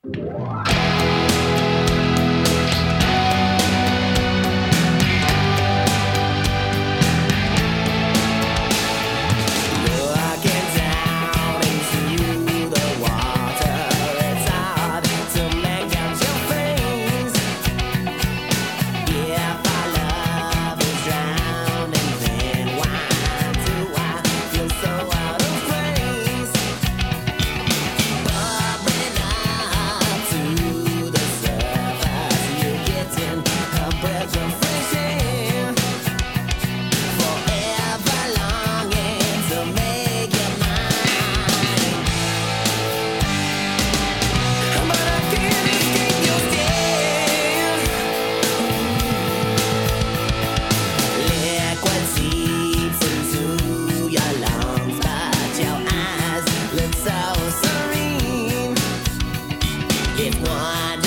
Looking down into the water, it's hard to make out your face. If our love is drowning, then why do I feel so out of place? Bubbling up to the surface, you're getting a breath of fresh air. Forever longing to make you mine, but I can't escape your stare. Liquid seeps into your lungs, but your eyes look so serene. It's one